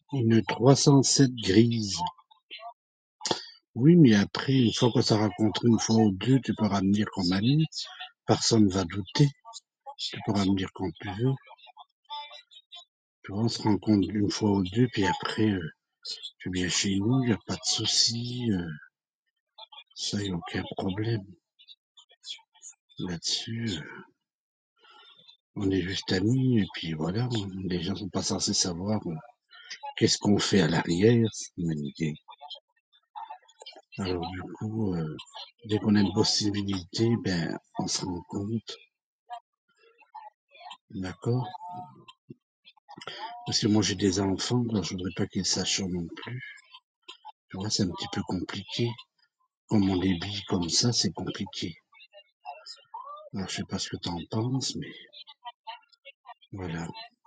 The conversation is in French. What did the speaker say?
Une 307 grise. Oui, mais après, une fois que ça rencontré une fois ou deux, tu peux ramener comme ami. Personne va douter. Tu peux ramener quand tu veux. Tu vois, on se rencontre une fois ou deux, puis après, tu viens chez nous, il n'y a pas de souci. Ça, y a aucun problème. Là-dessus, on est juste amis, et puis voilà. Les gens sont pas censés savoir qu'est-ce qu'on fait à l'arrière. C'est une idée. Alors du coup, dès qu'on a une possibilité, ben, on se rend compte. D'accord? Parce que moi j'ai des enfants, alors je voudrais pas qu'ils sachent non plus. Tu vois, c'est un petit peu compliqué. Comme on les bille comme ça, c'est compliqué. Alors je sais pas ce que t'en penses, mais voilà.